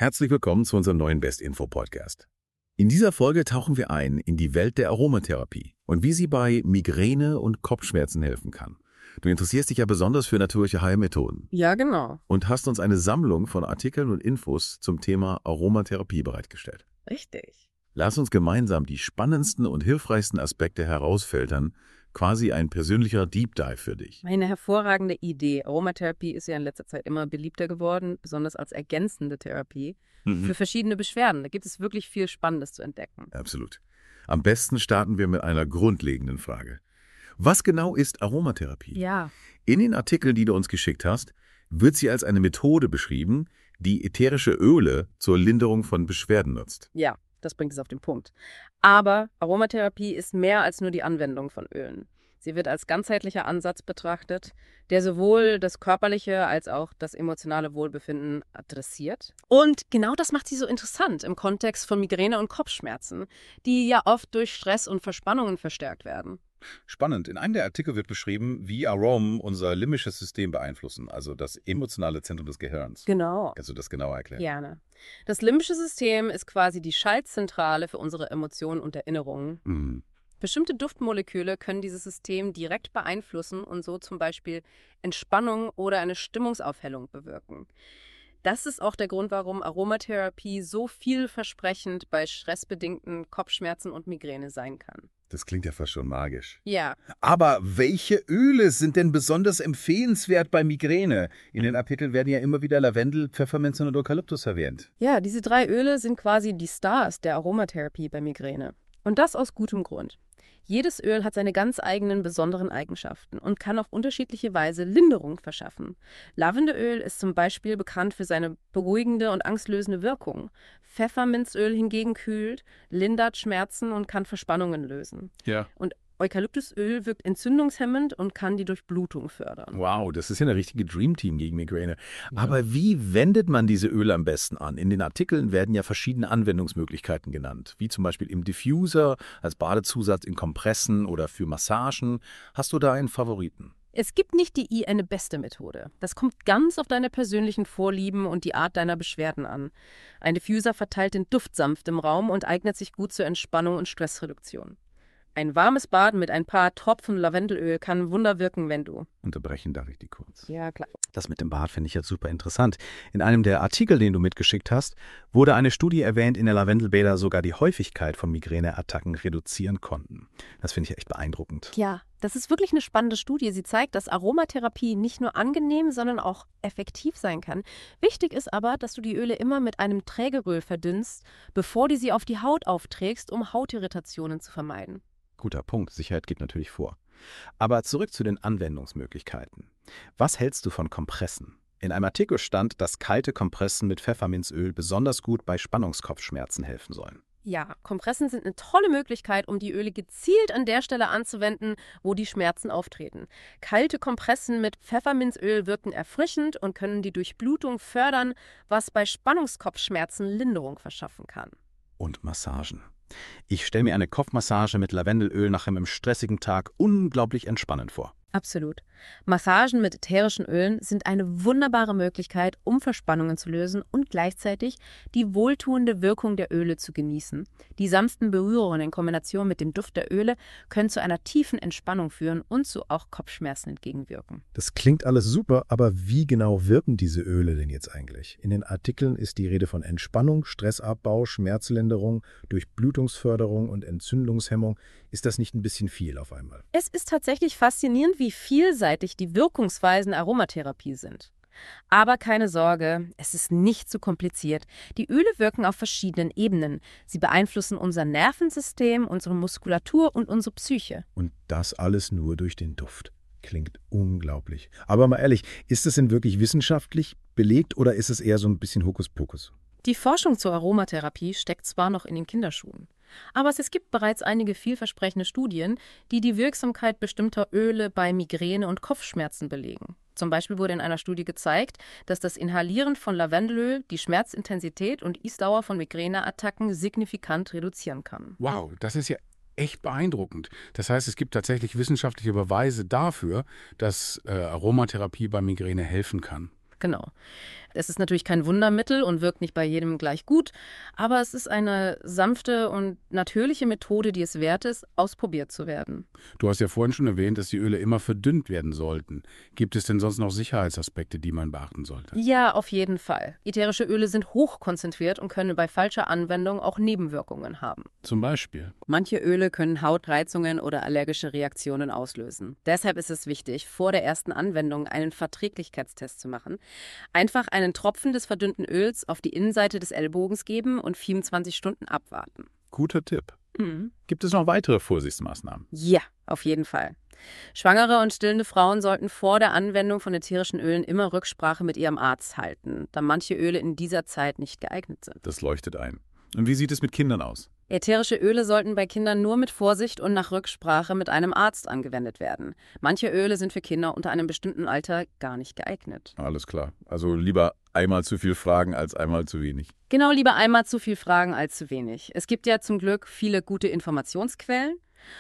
Herzlich willkommen zu unserem neuen Best-Info-Podcast. In dieser Folge tauchen wir ein in die Welt der Aromatherapie und wie sie bei Migräne und Kopfschmerzen helfen kann. Du interessierst dich ja besonders für natürliche Heilmethoden. Ja, genau. Und hast uns eine Sammlung von Artikeln und Infos zum Thema Aromatherapie bereitgestellt. Richtig. Lass uns gemeinsam die spannendsten und hilfreichsten Aspekte herausfiltern, quasi ein persönlicher Deep Dive für dich. Eine hervorragende Idee. Aromatherapie ist ja in letzter Zeit immer beliebter geworden, besonders als ergänzende Therapie für verschiedene Beschwerden. Da gibt es wirklich viel Spannendes zu entdecken. Absolut. Am besten starten wir mit einer grundlegenden Frage. Was genau ist Aromatherapie? Ja. In den Artikeln, die du uns geschickt hast, wird sie als eine Methode beschrieben, die ätherische Öle zur Linderung von Beschwerden nutzt. Ja, das bringt es auf den Punkt. Aber Aromatherapie ist mehr als nur die Anwendung von Ölen. Sie wird als ganzheitlicher Ansatz betrachtet, der sowohl das körperliche als auch das emotionale Wohlbefinden adressiert. Und genau das macht sie so interessant im Kontext von Migräne und Kopfschmerzen, die ja oft durch Stress und Verspannungen verstärkt werden. Spannend. In einem der Artikel wird beschrieben, wie Aromen unser limbisches System beeinflussen, also das emotionale Zentrum des Gehirns. Genau. Kannst du das genauer erklären? Gerne. Das limbische System ist quasi die Schaltzentrale für unsere Emotionen und Erinnerungen. Mhm. Bestimmte Duftmoleküle können dieses System direkt beeinflussen und so zum Beispiel Entspannung oder eine Stimmungsaufhellung bewirken. Das ist auch der Grund, warum Aromatherapie so vielversprechend bei stressbedingten Kopfschmerzen und Migräne sein kann. Das klingt ja fast schon magisch. Ja, Aber welche Öle sind denn besonders empfehlenswert bei Migräne? In den Artikeln werden ja immer wieder Lavendel, Pfefferminz und Eukalyptus erwähnt. ja, diese 3 Öle sind quasi die Stars der Aromatherapie bei Migräne. Und das aus gutem Grund. Jedes Öl hat seine ganz eigenen besonderen Eigenschaften und kann auf unterschiedliche Weise Linderung verschaffen. Lavendelöl ist zum Beispiel bekannt für seine beruhigende und angstlösende Wirkung. Pfefferminzöl hingegen kühlt, lindert Schmerzen und kann Verspannungen lösen. Ja. Und Eukalyptusöl wirkt entzündungshemmend und kann die Durchblutung fördern. Wow, das ist ja eine richtige Dreamteam gegen Migräne. Aber wie wendet man diese Öle am besten an? In den Artikeln werden ja verschiedene Anwendungsmöglichkeiten genannt, wie zum Beispiel im Diffuser, als Badezusatz in Kompressen oder für Massagen. Hast du da einen Favoriten? Es gibt nicht die eine beste Methode. Das kommt ganz auf deine persönlichen Vorlieben und die Art deiner Beschwerden an. Ein Diffuser verteilt den Duft sanft im Raum und eignet sich gut zur Entspannung und Stressreduktion. Ein warmes Bad mit ein paar Tropfen Lavendelöl kann Wunder wirken, wenn du... Unterbrechen darf ich die kurz. Ja, klar. Das mit dem Bad finde ich jetzt super interessant. In einem der Artikel, den du mitgeschickt hast, wurde eine Studie erwähnt, in der Lavendelbäder sogar die Häufigkeit von Migräneattacken reduzieren konnten. Das finde ich echt beeindruckend. Ja, das ist wirklich eine spannende Studie. Sie zeigt, dass Aromatherapie nicht nur angenehm, sondern auch effektiv sein kann. Wichtig ist aber, dass du die Öle immer mit einem Trägeröl verdünnst, bevor du sie auf die Haut aufträgst, um Hautirritationen zu vermeiden. Guter Punkt, Sicherheit geht natürlich vor. Aber zurück zu den Anwendungsmöglichkeiten. Was hältst du von Kompressen? In einem Artikel stand, dass kalte Kompressen mit Pfefferminzöl besonders gut bei Spannungskopfschmerzen helfen sollen. Ja, Kompressen sind eine tolle Möglichkeit, um die Öle gezielt an der Stelle anzuwenden, wo die Schmerzen auftreten. Kalte Kompressen mit Pfefferminzöl wirken erfrischend und können die Durchblutung fördern, was bei Spannungskopfschmerzen Linderung verschaffen kann. Und Massagen. Ich stelle mir eine Kopfmassage mit Lavendelöl nach einem stressigen Tag unglaublich entspannend vor. Absolut. Massagen mit ätherischen Ölen sind eine wunderbare Möglichkeit, um Verspannungen zu lösen und gleichzeitig die wohltuende Wirkung der Öle zu genießen. Die sanften Berührungen in Kombination mit dem Duft der Öle können zu einer tiefen Entspannung führen und so auch Kopfschmerzen entgegenwirken. Das klingt alles super, aber wie genau wirken diese Öle denn jetzt eigentlich? In den Artikeln ist die Rede von Entspannung, Stressabbau, Schmerzlinderung, Durchblutungsförderung und Entzündungshemmung. Ist das nicht ein bisschen viel auf einmal? Es ist tatsächlich faszinierend, wie vielseitig die Wirkungsweisen der Aromatherapie sind. Aber keine Sorge, es ist nicht zu kompliziert. Die Öle wirken auf verschiedenen Ebenen. Sie beeinflussen unser Nervensystem, unsere Muskulatur und unsere Psyche. Und das alles nur durch den Duft. Klingt unglaublich. Aber mal ehrlich, ist es denn wirklich wissenschaftlich belegt oder ist es eher so ein bisschen Hokuspokus? Die Forschung zur Aromatherapie steckt zwar noch in den Kinderschuhen, aber es gibt bereits einige vielversprechende Studien, die die Wirksamkeit bestimmter Öle bei Migräne und Kopfschmerzen belegen. Zum Beispiel wurde in einer Studie gezeigt, dass das Inhalieren von Lavendelöl die Schmerzintensität und Isdauer von Migräneattacken signifikant reduzieren kann. Wow, das ist ja echt beeindruckend. Das heißt, es gibt tatsächlich wissenschaftliche Beweise dafür, dass Aromatherapie bei Migräne helfen kann. Genau. Es ist natürlich kein Wundermittel und wirkt nicht bei jedem gleich gut, aber es ist eine sanfte und natürliche Methode, die es wert ist, ausprobiert zu werden. Du hast ja vorhin schon erwähnt, dass die Öle immer verdünnt werden sollten. Gibt es denn sonst noch Sicherheitsaspekte, die man beachten sollte? Ja, auf jeden Fall. Ätherische Öle sind hochkonzentriert und können bei falscher Anwendung auch Nebenwirkungen haben. Zum Beispiel. Manche Öle können Hautreizungen oder allergische Reaktionen auslösen. Deshalb ist es wichtig, vor der ersten Anwendung einen Verträglichkeitstest zu machen. Einfach einen Tropfen des verdünnten Öls auf die Innenseite des Ellbogens geben und 24 Stunden abwarten. Guter Tipp. Mhm. Gibt es noch weitere Vorsichtsmaßnahmen? Ja, auf jeden Fall. Schwangere und stillende Frauen sollten vor der Anwendung von ätherischen Ölen immer Rücksprache mit ihrem Arzt halten, da manche Öle in dieser Zeit nicht geeignet sind. Das leuchtet ein. Und wie sieht es mit Kindern aus? Ätherische Öle sollten bei Kindern nur mit Vorsicht und nach Rücksprache mit einem Arzt angewendet werden. Manche Öle sind für Kinder unter einem bestimmten Alter gar nicht geeignet. Alles klar. Also lieber einmal zu viel fragen als einmal zu wenig. Genau, lieber einmal zu viel fragen als zu wenig. Es gibt ja zum Glück viele gute Informationsquellen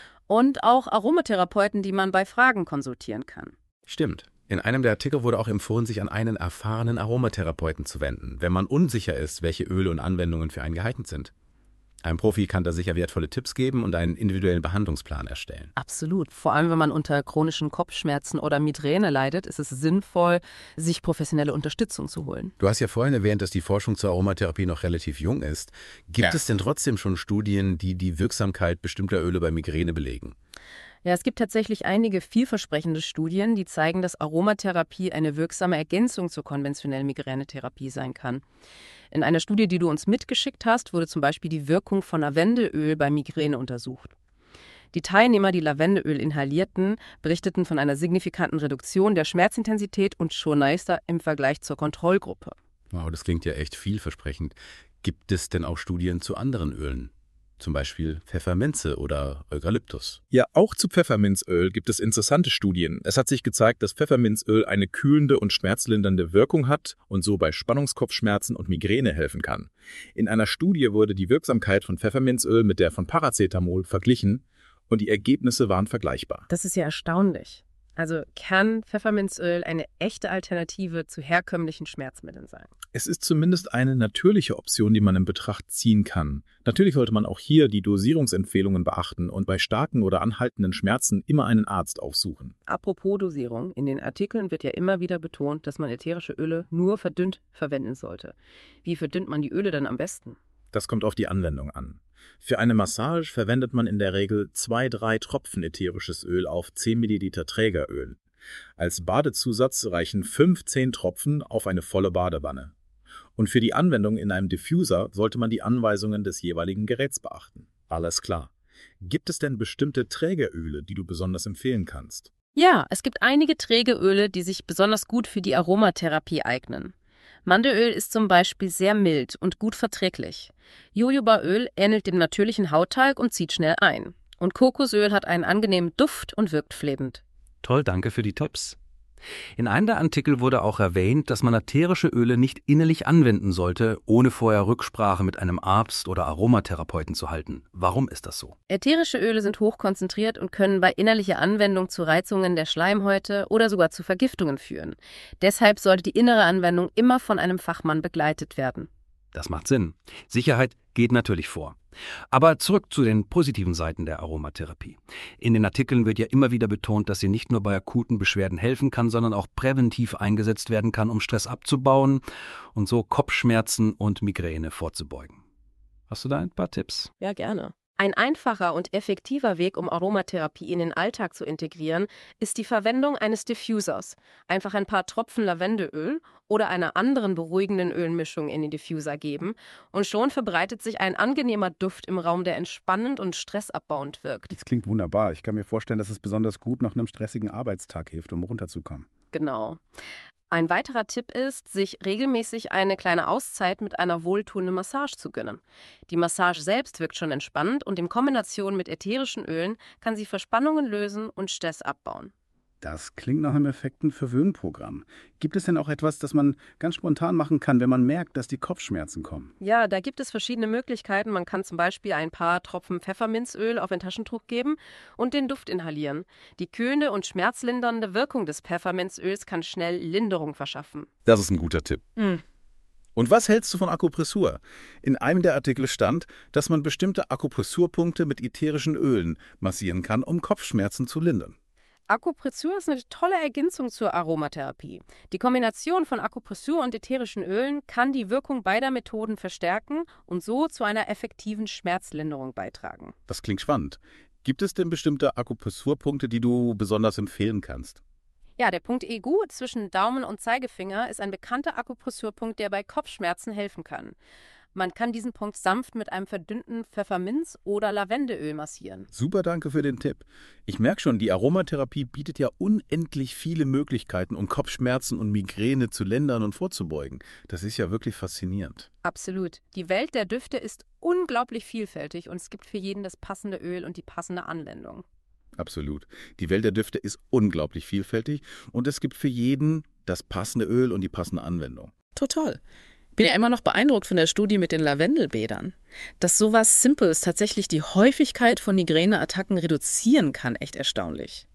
und auch Aromatherapeuten, die man bei Fragen konsultieren kann. Stimmt. In einem der Artikel wurde auch empfohlen, sich an einen erfahrenen Aromatherapeuten zu wenden, wenn man unsicher ist, welche Öle und Anwendungen für einen geeignet sind. Ein Profi kann da sicher wertvolle Tipps geben und einen individuellen Behandlungsplan erstellen. Absolut. Vor allem, wenn man unter chronischen Kopfschmerzen oder Migräne leidet, ist es sinnvoll, sich professionelle Unterstützung zu holen. Du hast ja vorhin erwähnt, dass die Forschung zur Aromatherapie noch relativ jung ist. Gibt es denn trotzdem schon Studien, die die Wirksamkeit bestimmter Öle bei Migräne belegen? Ja, es gibt tatsächlich einige vielversprechende Studien, die zeigen, dass Aromatherapie eine wirksame Ergänzung zur konventionellen Migränetherapie sein kann. In einer Studie, die du uns mitgeschickt hast, wurde zum Beispiel die Wirkung von Lavendelöl bei Migräne untersucht. Die Teilnehmer, die Lavendelöl inhalierten, berichteten von einer signifikanten Reduktion der Schmerzintensität und Schoneister im Vergleich zur Kontrollgruppe. Wow, das klingt ja echt vielversprechend. Gibt es denn auch Studien zu anderen Ölen? Zum Beispiel Pfefferminze oder Eukalyptus. Ja, auch zu Pfefferminzöl gibt es interessante Studien. Es hat sich gezeigt, dass Pfefferminzöl eine kühlende und schmerzlindernde Wirkung hat und so bei Spannungskopfschmerzen und Migräne helfen kann. In einer Studie wurde die Wirksamkeit von Pfefferminzöl mit der von Paracetamol verglichen und die Ergebnisse waren vergleichbar. Das ist ja erstaunlich. Also kann Pfefferminzöl eine echte Alternative zu herkömmlichen Schmerzmitteln sein? Es ist zumindest eine natürliche Option, die man in Betracht ziehen kann. Natürlich sollte man auch hier die Dosierungsempfehlungen beachten und bei starken oder anhaltenden Schmerzen immer einen Arzt aufsuchen. Apropos Dosierung, in den Artikeln wird ja immer wieder betont, dass man ätherische Öle nur verdünnt verwenden sollte. Wie verdünnt man die Öle dann am besten? Das kommt auf die Anwendung an. Für eine Massage verwendet man in der Regel 2-3 Tropfen ätherisches Öl auf 10 ml Trägeröl. Als Badezusatz reichen 5-10 Tropfen auf eine volle Badewanne. Und für die Anwendung in einem Diffuser sollte man die Anweisungen des jeweiligen Geräts beachten. Alles klar. Gibt es denn bestimmte Trägeröle, die du besonders empfehlen kannst? Ja, es gibt einige träge Öle, die sich besonders gut für die Aromatherapie eignen. Mandelöl ist zum Beispiel sehr mild und gut verträglich. Jojobaöl ähnelt dem natürlichen Hauttalg und zieht schnell ein. Und Kokosöl hat einen angenehmen Duft und wirkt flebend. Toll, danke für die Tipps. In einem der Artikel wurde auch erwähnt, dass man ätherische Öle nicht innerlich anwenden sollte, ohne vorher Rücksprache mit einem Arzt oder Aromatherapeuten zu halten. Warum ist das so? Ätherische Öle sind hochkonzentriert und können bei innerlicher Anwendung zu Reizungen der Schleimhäute oder sogar zu Vergiftungen führen. Deshalb sollte die innere Anwendung immer von einem Fachmann begleitet werden. Das macht Sinn. Sicherheit geht natürlich vor. Aber zurück zu den positiven Seiten der Aromatherapie. In den Artikeln wird ja immer wieder betont, dass sie nicht nur bei akuten Beschwerden helfen kann, sondern auch präventiv eingesetzt werden kann, um Stress abzubauen und so Kopfschmerzen und Migräne vorzubeugen. Hast du da ein paar Tipps? Ja, gerne. Ein einfacher und effektiver Weg, um Aromatherapie in den Alltag zu integrieren, ist die Verwendung eines Diffusers. Einfach ein paar Tropfen Lavendelöl oder einer anderen beruhigenden Ölmischung in den Diffuser geben und schon verbreitet sich ein angenehmer Duft im Raum, der entspannend und stressabbauend wirkt. Das klingt wunderbar. Ich kann mir vorstellen, dass es besonders gut nach einem stressigen Arbeitstag hilft, um runterzukommen. Genau. Ein weiterer Tipp ist, sich regelmäßig eine kleine Auszeit mit einer wohltuenden Massage zu gönnen. Die Massage selbst wirkt schon entspannend und in Kombination mit ätherischen Ölen kann sie Verspannungen lösen und Stress abbauen. Das klingt nach einem perfekten Verwöhnprogramm. Gibt es denn auch etwas, das man ganz spontan machen kann, wenn man merkt, dass die Kopfschmerzen kommen? Ja, da gibt es verschiedene Möglichkeiten. Man kann zum Beispiel ein paar Tropfen Pfefferminzöl auf ein Taschentuch geben und den Duft inhalieren. Die kühlende und schmerzlindernde Wirkung des Pfefferminzöls kann schnell Linderung verschaffen. Das ist ein guter Tipp. Und was hältst du von Akupressur? In einem der Artikel stand, dass man bestimmte Akupressurpunkte mit ätherischen Ölen massieren kann, um Kopfschmerzen zu lindern. Akupressur ist eine tolle Ergänzung zur Aromatherapie. Die Kombination von Akupressur und ätherischen Ölen kann die Wirkung beider Methoden verstärken und so zu einer effektiven Schmerzlinderung beitragen. Das klingt spannend. Gibt es denn bestimmte Akupressurpunkte, die du besonders empfehlen kannst? Ja, der Punkt Egu zwischen Daumen und Zeigefinger ist ein bekannter Akupressurpunkt, der bei Kopfschmerzen helfen kann. Man kann diesen Punkt sanft mit einem verdünnten Pfefferminz- oder Lavendelöl massieren. Super, danke für den Tipp. Ich merke schon, die Aromatherapie bietet ja unendlich viele Möglichkeiten, um Kopfschmerzen und Migräne zu lindern und vorzubeugen. Das ist ja wirklich faszinierend. Absolut. Die Welt der Düfte ist unglaublich vielfältig und es gibt für jeden das passende Öl und die passende Anwendung. Absolut. Die Welt der Düfte ist unglaublich vielfältig und es gibt für jeden das passende Öl und die passende Anwendung. Total. Bin ja immer noch beeindruckt von der Studie mit den Lavendelbädern. Dass sowas Simples tatsächlich die Häufigkeit von Migräneattacken reduzieren kann, echt erstaunlich.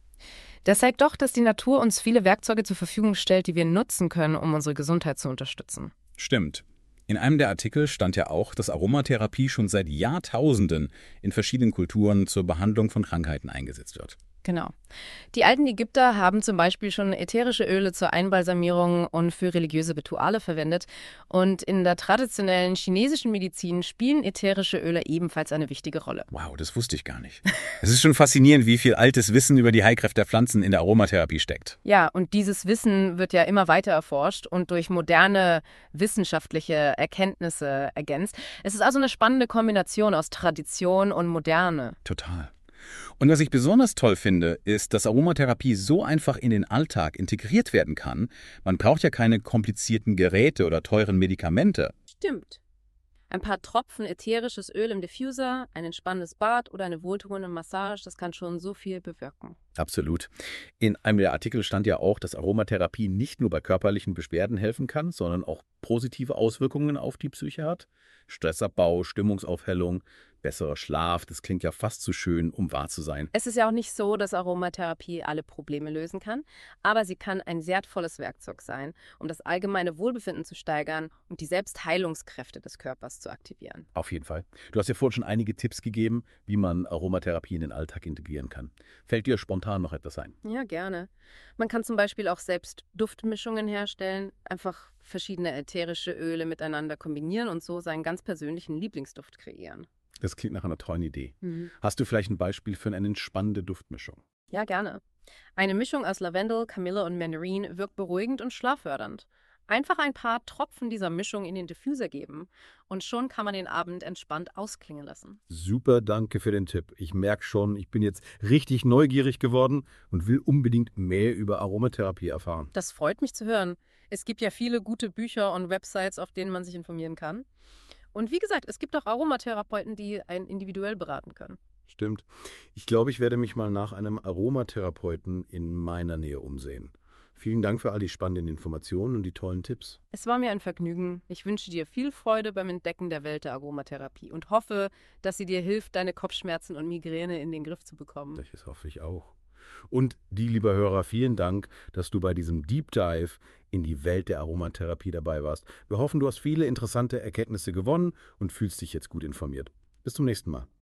Das zeigt doch, dass die Natur uns viele Werkzeuge zur Verfügung stellt, die wir nutzen können, um unsere Gesundheit zu unterstützen. Stimmt. In einem der Artikel stand ja auch, dass Aromatherapie schon seit Jahrtausenden in verschiedenen Kulturen zur Behandlung von Krankheiten eingesetzt wird. Genau. Die alten Ägypter haben zum Beispiel schon ätherische Öle zur Einbalsamierung und für religiöse Rituale verwendet. Und in der traditionellen chinesischen Medizin spielen ätherische Öle ebenfalls eine wichtige Rolle. Wow, das wusste ich gar nicht. Es ist schon faszinierend, wie viel altes Wissen über die Heilkräfte der Pflanzen in der Aromatherapie steckt. Ja, und dieses Wissen wird ja immer weiter erforscht und durch moderne wissenschaftliche Erkenntnisse ergänzt. Es ist also eine spannende Kombination aus Tradition und Moderne. Total. Und was ich besonders toll finde, ist, dass Aromatherapie so einfach in den Alltag integriert werden kann. Man braucht ja keine komplizierten Geräte oder teuren Medikamente. Stimmt. Ein paar Tropfen ätherisches Öl im Diffuser, ein entspannendes Bad oder eine wohltuende Massage, das kann schon so viel bewirken. Absolut. In einem der Artikel stand ja auch, dass Aromatherapie nicht nur bei körperlichen Beschwerden helfen kann, sondern auch positive Auswirkungen auf die Psyche hat. Stressabbau, Stimmungsaufhellung, besserer Schlaf, das klingt ja fast zu schön, um wahr zu sein. Es ist ja auch nicht so, dass Aromatherapie alle Probleme lösen kann, aber sie kann ein wertvolles Werkzeug sein, um das allgemeine Wohlbefinden zu steigern und die Selbstheilungskräfte des Körpers zu aktivieren. Auf jeden Fall. Du hast ja vorhin schon einige Tipps gegeben, wie man Aromatherapie in den Alltag integrieren kann. Fällt dir spontan noch etwas ein? Ja, gerne. Man kann zum Beispiel auch selbst Duftmischungen herstellen, einfach verschiedene ätherische Öle miteinander kombinieren und so seinen ganz persönlichen Lieblingsduft kreieren. Das klingt nach einer tollen Idee. Hast du vielleicht ein Beispiel für eine entspannende Duftmischung? Ja, gerne. Eine Mischung aus Lavendel, Kamille und Mandarin wirkt beruhigend und schlaffördernd. Einfach ein paar Tropfen dieser Mischung in den Diffuser geben und schon kann man den Abend entspannt ausklingen lassen. Super, danke für den Tipp. Ich merke schon, ich bin jetzt richtig neugierig geworden und will unbedingt mehr über Aromatherapie erfahren. Das freut mich zu hören. Es gibt ja viele gute Bücher und Websites, auf denen man sich informieren kann. Und wie gesagt, es gibt auch Aromatherapeuten, die einen individuell beraten können. Stimmt. Ich glaube, ich werde mich mal nach einem Aromatherapeuten in meiner Nähe umsehen. Vielen Dank für all die spannenden Informationen und die tollen Tipps. Es war mir ein Vergnügen. Ich wünsche dir viel Freude beim Entdecken der Welt der Aromatherapie und hoffe, dass sie dir hilft, deine Kopfschmerzen und Migräne in den Griff zu bekommen. Das hoffe ich auch. Und die, lieber Hörer, vielen Dank, dass du bei diesem Deep Dive in die Welt der Aromatherapie dabei warst. Wir hoffen, du hast viele interessante Erkenntnisse gewonnen und fühlst dich jetzt gut informiert. Bis zum nächsten Mal.